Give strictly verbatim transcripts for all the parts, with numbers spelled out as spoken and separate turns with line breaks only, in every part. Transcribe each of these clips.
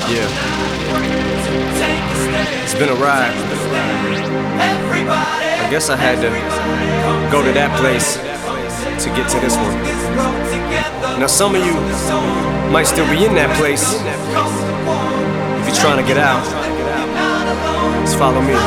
Yeah. It's been a ride. I guess I had to go to that place to get to this one. Now some of you might still be in that place. If you're trying to get out, just follow me.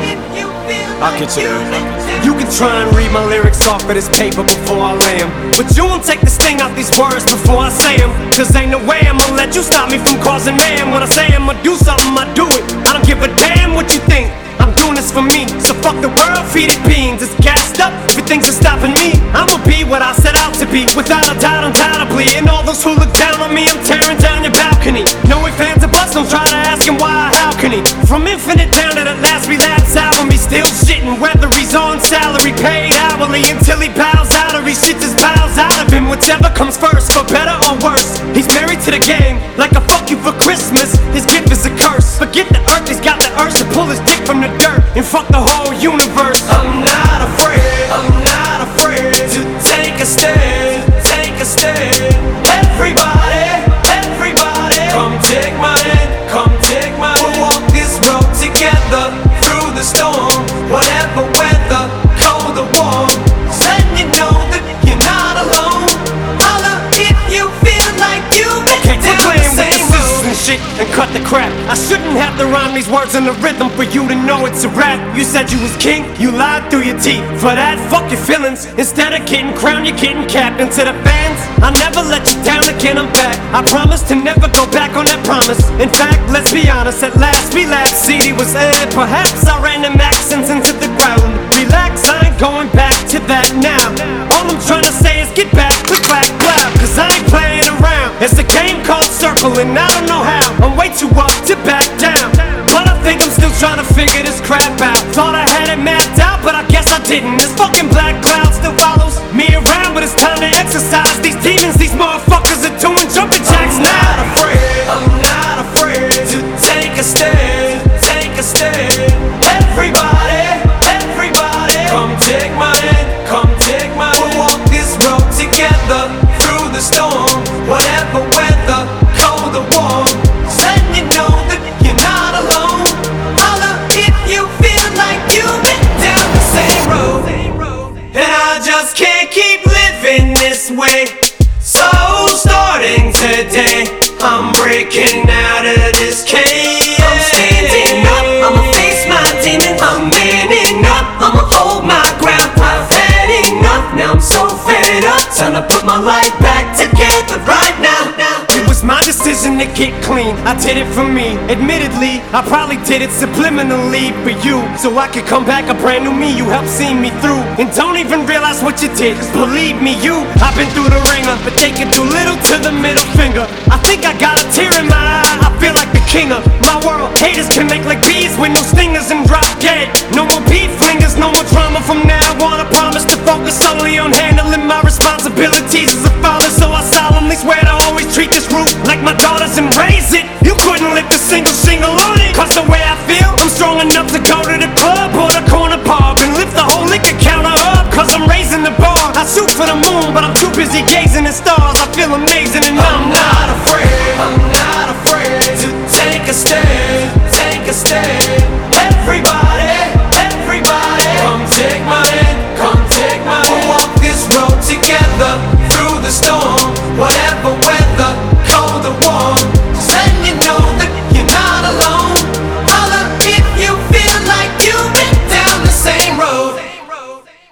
I'll get you there. You can try and read my lyrics off of this paper before I lay 'em, but you won't take the sting out these words before I say 'em. Cause ain't no way I'ma let you stop me from causing mayhem. When I say I'ma do something, I do it. I don't give a damn what you think. I'm doing this for me, so fuck the world, feed it beans. It's gassed up, everything's just stopping me. I'ma be what I set out to be, without a doubt, undoubtedly. And all those who look down on me, I'm tearing down your balcony. No ifs, ands, or buts, don't try to ask him why, how can he? From infinite down to the last relapse album, he's still shitting. Whether he's on salary, paid hourly, until he bows out or he shits his bowels out of him. Whichever comes first, for better or worse. He's married to the game, like a fuck you for Christmas. His gift is a curse. Forget the earth, he's got the urge to pull his dick from the dirt and fuck the whole universe. I'm not afraid, I'm not afraid to take a stand, take a stand. Everybody, everybody, come take my hand, come take my hand. We'll walk this road together through the storm, whatever weather, cold or warm. Letting you know that you're not alone. Holla if you feel like you've been okay, down the same road and shit and cut the crap. I shouldn't have to rhyme these words in the rhythm for you to know it's a rap. You said you was king, you lied through your teeth. For that, fuck your feelings. Instead of getting crowned, you're getting capped. And to the fans, I never let you down again, I'm back. I promise to never go back on that promise. In fact, let's be honest, at last we laughed. C D was eh, perhaps I ran them accents into the ground. Relax, I ain't going back to that now. All I'm trying to say is get back, click back, blah. Cause I ain't playing around. It's a game called Circle and I don't know how. I'm way too up to back down, but I think I'm still trying to figure this crap out. Thought I had it mapped out, but I guess I didn't. This fucking black cloud still follows me around, but it's time to exercise these demons. These motherfuckers are doing jumping jacks now. I'm not afraid, I'm not afraid to take a stand, take a stand. Everybody, everybody, come take my hand, come take my hand. We'll walk this road together through the storm, whatever weather, cold or warm. Letting you know that you're not alone. Holla if you feel like you've been down the same road. And I just can't keep living this way. So starting today, I'm breaking out of this cage. I'm standing up, I'ma face my demons. I'm manning up, I'ma hold my ground. I've had enough, now I'm so fed up. Time to put my life back together right now. It was my decision to get clean, I did it for me. Admittedly, I probably did it subliminally for you, so I could come back a brand new me. You helped see me through, and don't even realize what you did. Cause believe me, you, I've been through the ringer, but they can do little to the middle finger. I think I got a tear in my eye, I feel like the king of my world. Haters can make like bees with no stingers and drop dead. No more beef flingers, no more drama from now on. I promise to focus solely on handling my responsibilities as a father. So I solemnly swear to always treat this root like my daughters and raise it. You couldn't lift a single shingle on it. Cause the way I feel, I'm strong enough to go to the club or the corner pub and lift the whole liquor counter up. Cause I'm raising the bar. I shoot for the moon, but I'm too busy gazing at stars.